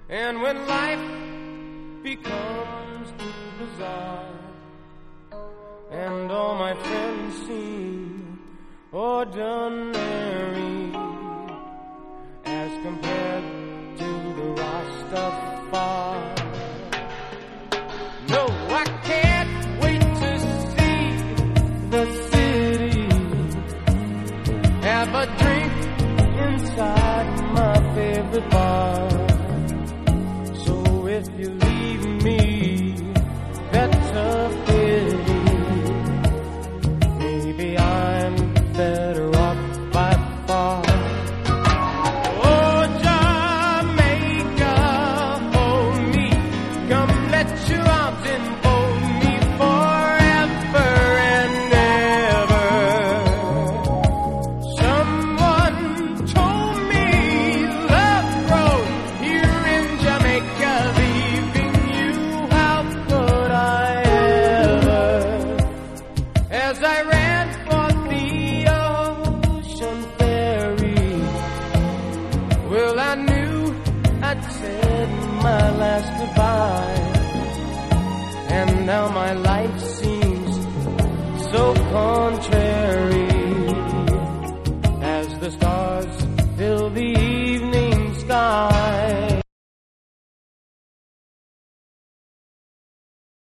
And when life becomes too bizarre and all my friends seem ordinary as compared to the Rastafari. No, I can't wait to see the city, have a drink inside my favorite bar. So if you leave me, that's a pity. Maybe I'm better off by far. Oh, Jamaica, hold me, come let your arms enfold me forever and ever. Someone told me love grows here in Jamaica, leaving you, how could I ever? As I ran for the ocean ferry, well, I knew I'd said my last goodbye, and now my life seems so contrary.